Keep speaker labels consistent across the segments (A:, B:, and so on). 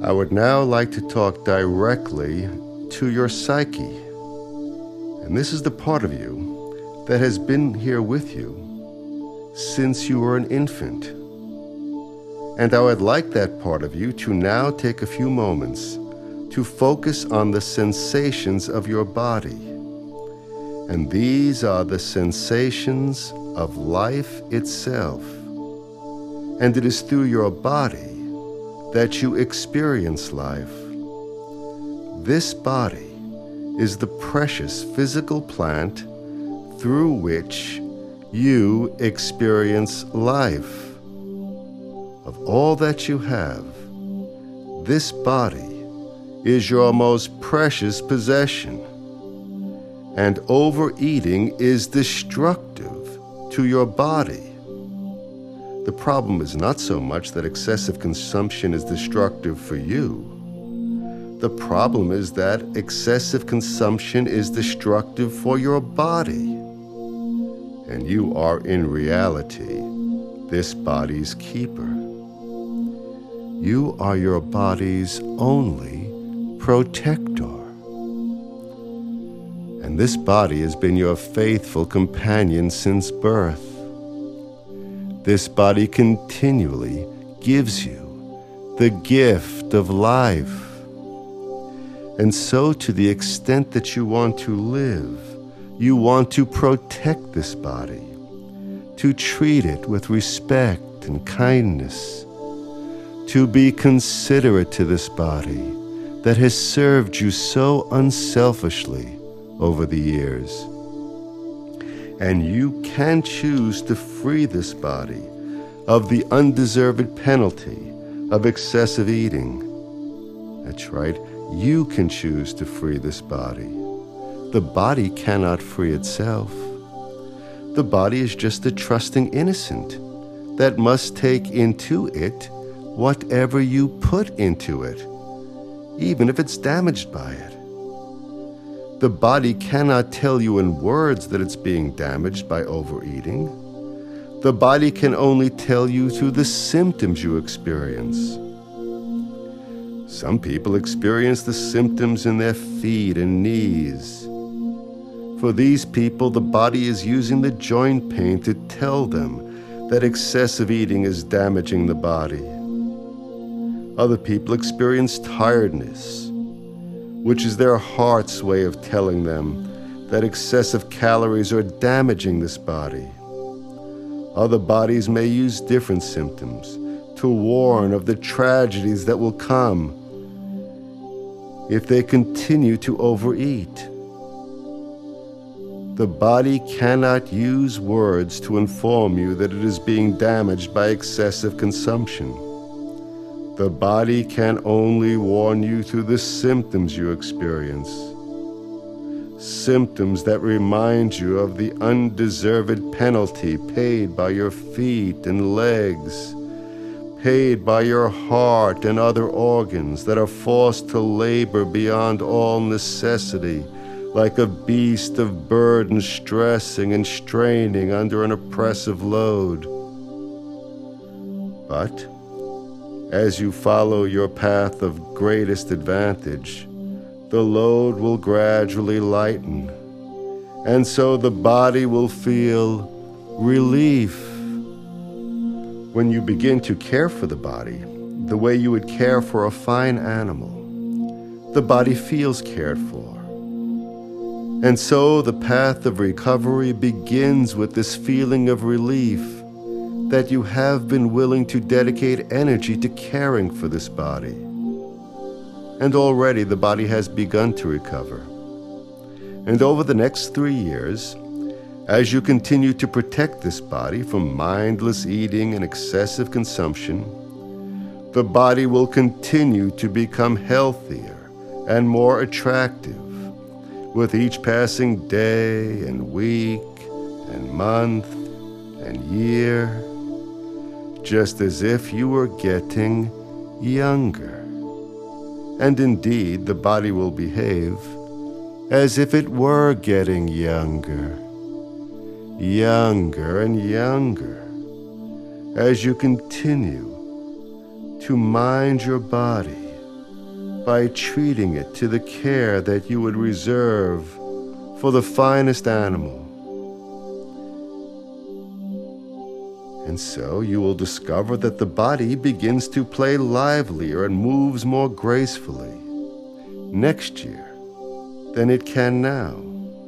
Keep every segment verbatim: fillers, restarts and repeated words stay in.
A: I would now like to talk directly to your psyche. And this is the part of you that has been here with you since you were an infant. And I would like that part of you to now take a few moments to focus on the sensations of your body. And these are the sensations of life itself. And it is through your body that you experience life. This body is the precious physical plant through which you experience life. Of all that you have, this body is your most precious possession. And overeating is destructive to your body. The problem is not so much that excessive consumption is destructive for you. The problem is that excessive consumption is destructive for your body. And you are in reality this body's keeper. You are your body's only protector. And this body has been your faithful companion since birth. This body continually gives you the gift of life. And so, to the extent that you want to live, you want to protect this body, to treat it with respect and kindness, to be considerate to this body that has served you so unselfishly over the years. And you can choose to free this body of the undeserved penalty of excessive eating. That's right, you can choose to free this body. The body cannot free itself. The body is just a trusting innocent that must take into it whatever you put into it, even if it's damaged by it. The body cannot tell you in words that it's being damaged by overeating. The body can only tell you through the symptoms you experience. Some people experience the symptoms in their feet and knees. For these people, the body is using the joint pain to tell them that excessive eating is damaging the body. Other people experience tiredness, which is their heart's way of telling them that excessive calories are damaging this body. Other bodies may use different symptoms to warn of the tragedies that will come if they continue to overeat. The body cannot use words to inform you that it is being damaged by excessive consumption. The body can only warn you through the symptoms you experience. Symptoms that remind you of the undeserved penalty paid by your feet and legs, paid by your heart and other organs that are forced to labor beyond all necessity, like a beast of burden stressing and straining under an oppressive load. But as you follow your path of greatest advantage, the load will gradually lighten, and so the body will feel relief. When you begin to care for the body the way you would care for a fine animal, the body feels cared for. And so the path of recovery begins with this feeling of relief that you have been willing to dedicate energy to caring for this body. And already the body has begun to recover. And over the next three years, as you continue to protect this body from mindless eating and excessive consumption, the body will continue to become healthier and more attractive with each passing day and week and month and year, just as if you were getting younger. And indeed, the body will behave as if it were getting younger, younger and younger, as you continue to mind your body by treating it to the care that you would reserve for the finest animal. And so you will discover that the body begins to play livelier and moves more gracefully next year than it can now.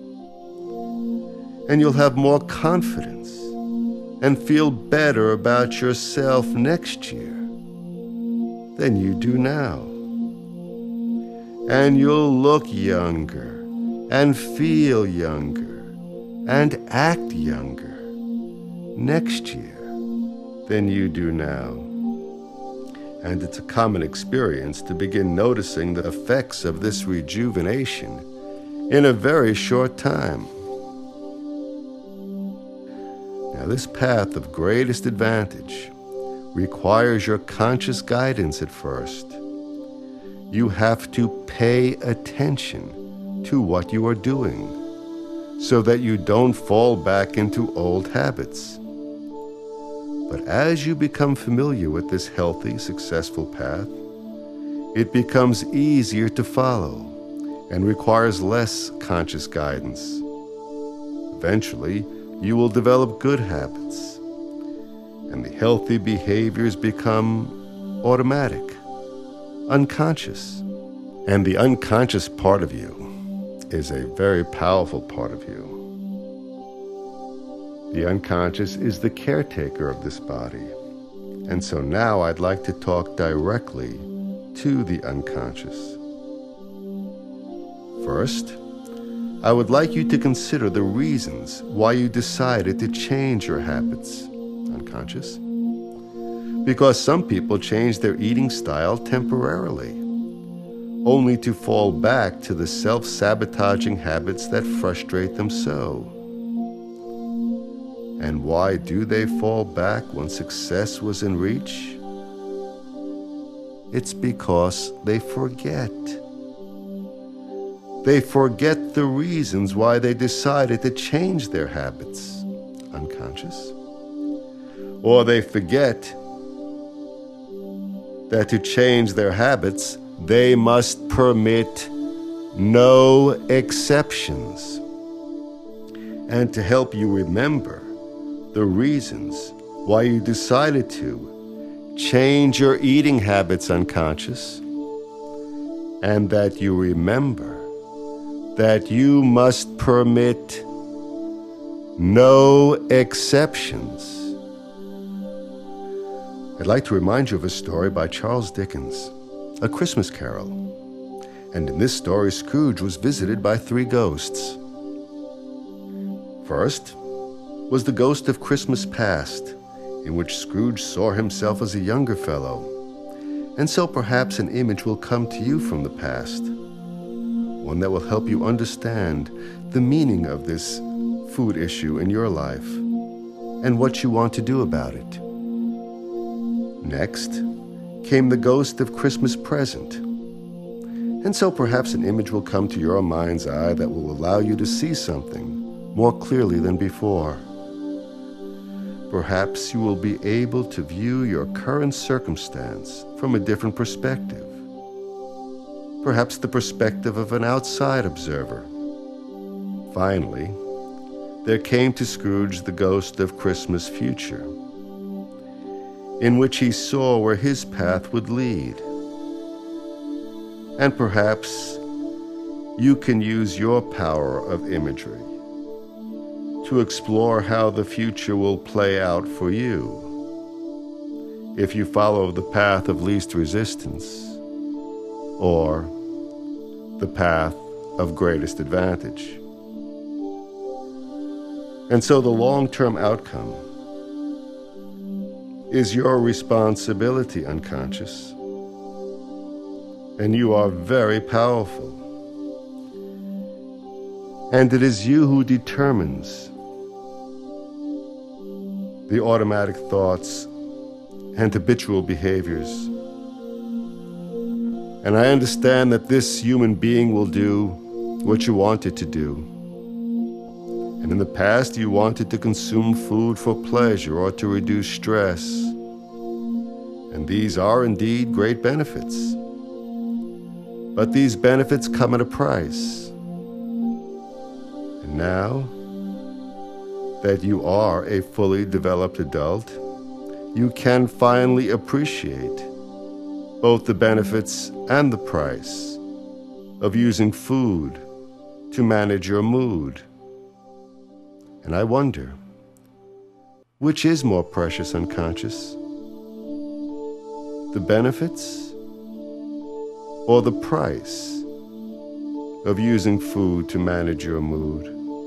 A: And you'll have more confidence and feel better about yourself next year than you do now. And you'll look younger and feel younger and act younger next year than you do now. And it's a common experience to begin noticing the effects of this rejuvenation in a very short time. Now, this path of greatest advantage requires your conscious guidance at first. You have to pay attention to what you are doing so that you don't fall back into old habits. But as you become familiar with this healthy, successful path, it becomes easier to follow and requires less conscious guidance. Eventually, you will develop good habits, and the healthy behaviors become automatic, unconscious. And the unconscious part of you is a very powerful part of you. The unconscious is the caretaker of this body. And so now I'd like to talk directly to the unconscious. First, I would like you to consider the reasons why you decided to change your habits, unconscious. Because some people change their eating style temporarily, only to fall back to the self-sabotaging habits that frustrate them so. And why do they fall back when success was in reach? It's because they forget. They forget the reasons why they decided to change their habits, unconscious. Or they forget that to change their habits, they must permit no exceptions. And to help you remember the reasons why you decided to change your eating habits, unconscious, and that you remember that you must permit no exceptions. I'd like to remind you of a story by Charles Dickens, A Christmas Carol. And in this story, Scrooge was visited by three ghosts. First was the ghost of Christmas past, in which Scrooge saw himself as a younger fellow. And so perhaps an image will come to you from the past, one that will help you understand the meaning of this food issue in your life and what you want to do about it. Next came the ghost of Christmas present. And so perhaps an image will come to your mind's eye that will allow you to see something more clearly than before. Perhaps you will be able to view your current circumstance from a different perspective. Perhaps the perspective of an outside observer. Finally, there came to Scrooge the ghost of Christmas future, in which he saw where his path would lead. And perhaps you can use your power of imagery to explore how the future will play out for you if you follow the path of least resistance or the path of greatest advantage. And so the long-term outcome is your responsibility, unconscious. And you are very powerful. And it is you who determines the automatic thoughts and habitual behaviors. And I understand that this human being will do what you want it to do. And in the past, you wanted to consume food for pleasure or to reduce stress. And these are indeed great benefits. But these benefits come at a price. And now that you are a fully developed adult, you can finally appreciate both the benefits and the price of using food to manage your mood. And I wonder, which is more precious, unconscious? The benefits or the price of using food to manage your mood?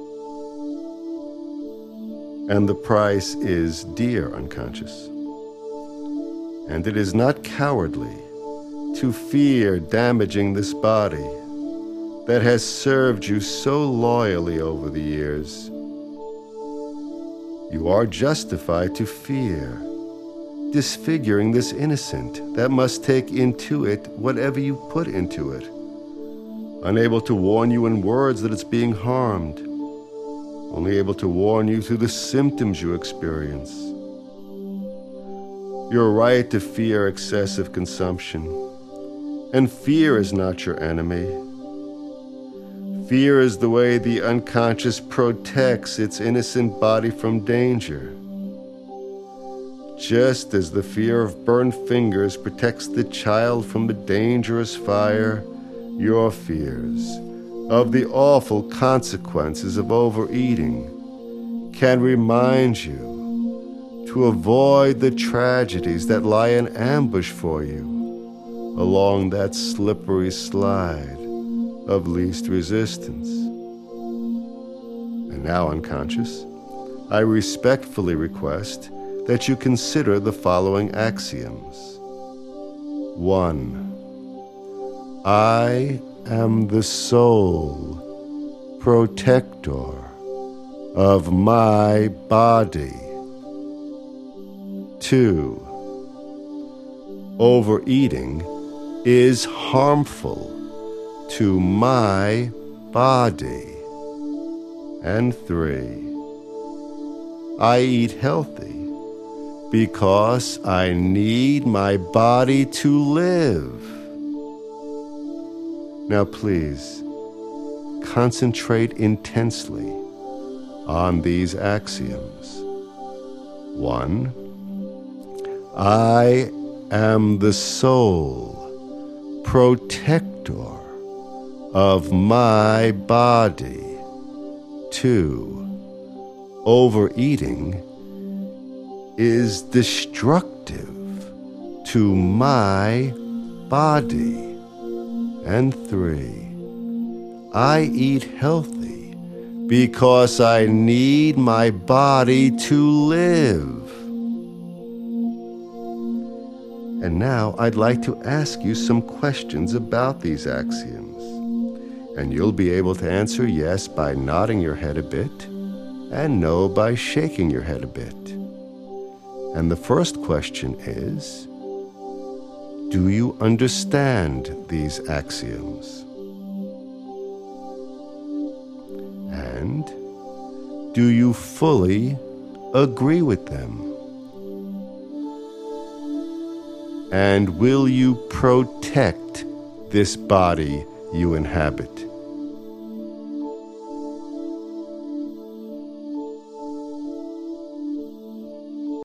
A: And the price is dear, unconscious. And it is not cowardly to fear damaging this body that has served you so loyally over the years. You are justified to fear disfiguring this innocent that must take into it whatever you put into it, unable to warn you in words that it's being harmed, only able to warn you through the symptoms you experience. You're right to fear excessive consumption, and fear is not your enemy. Fear is the way the unconscious protects its innocent body from danger. Just as the fear of burned fingers protects the child from the dangerous fire, your fears of the awful consequences of overeating can remind you to avoid the tragedies that lie in ambush for you along that slippery slide of least resistance. And now, unconscious, I respectfully request that you consider the following axioms. One, I am the sole protector of my body. Two, overeating is harmful to my body. And three, I eat healthy because I need my body to live. Now please, concentrate intensely on these axioms. One, I am the sole protector of my body. Two, overeating is destructive to my body. And three, I eat healthy because I need my body to live. And now I'd like to ask you some questions about these axioms. And you'll be able to answer yes by nodding your head a bit and no by shaking your head a bit. And the first question is, do you understand these axioms? And do you fully agree with them? And will you protect this body you inhabit?